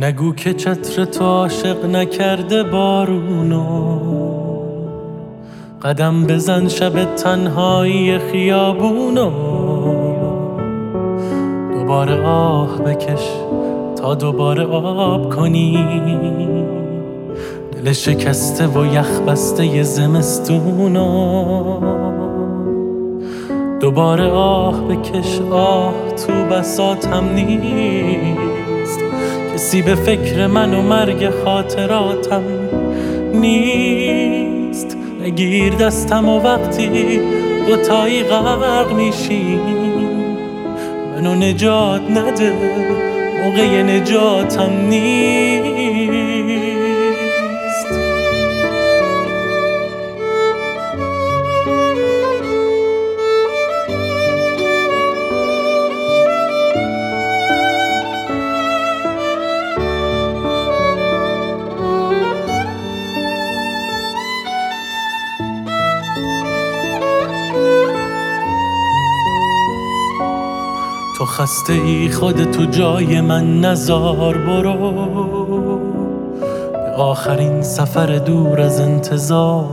نگو که چتر تو عاشق نکرده بارونو، قدم بزن شب تنهایی خیابونو. دوباره آه بکش تا دوباره آب کنی دل شکسته و یخ بسته ی زمستونو. دوباره آه بکش، آه تو بساطم نیست، کسی به فکر من و مرگ خاطراتم نیست. نگیر دستم و وقتی دوتایی غرق میشیم منو نجات نده، موقع نجاتم نیست. تو خسته ای خودتو جای من نزار، برو به آخرین سفر دور از انتظار.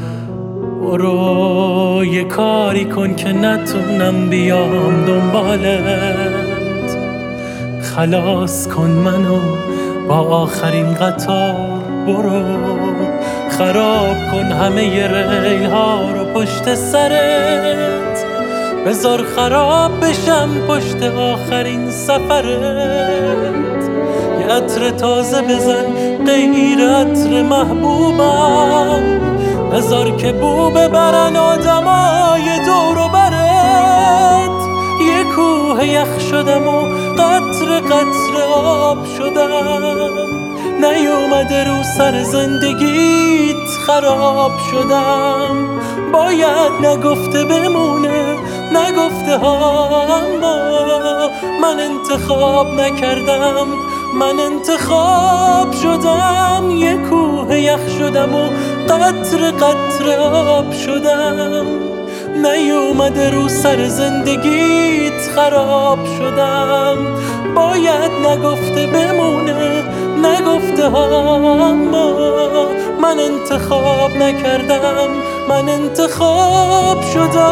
برو یه کاری کن که نتونم بیام دنبالت، خلاص کن منو با آخرین قطار. برو خراب کن همه ی ریل ها رو پشت سرت، بذار خراب بشم پشت آخرین سفرت. یه عطر تازه بزن غیر عطر محبوبم، بذار که بو ببرن آدمای دور و برت. یه کوه یخ شدم و قطره قطره آب شدم، نیومده رو سر زندگیت خراب شدم. باید نگفته بمونه، نگفته ها، اما من انتخاب نکردم، من انتخاب شدم. یه کوه یخ شدم و قطره قطره آب شدم، نیومده رو سر زندگیت خراب شدم. باید نگفته بمونه، نگفته ها، اما من انتخاب نکردم، من انتخاب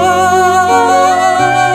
شدم.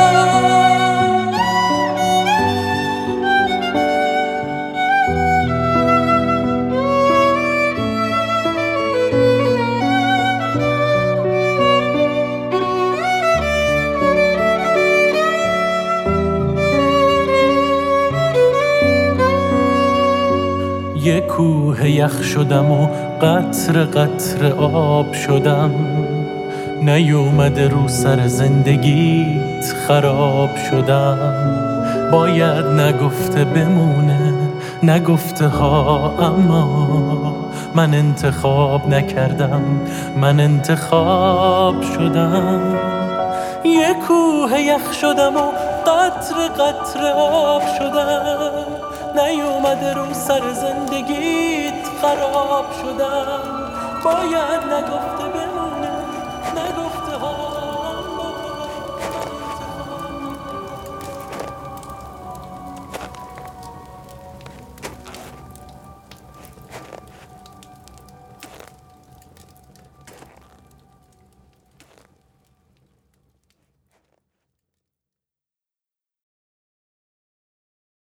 یه کوه یخ شدم و قطره قطره آب شدم، نیومده رو سر زندگیت خراب شدم. باید نگفته بمونه، نگفته ها، اما من انتخاب نکردم، من انتخاب شدم. یه کوه یخ شدم و قطره قطره آب شدم، نیومده رو سر زندگیت خراب شدم. باید نگفته بمونه، نگفته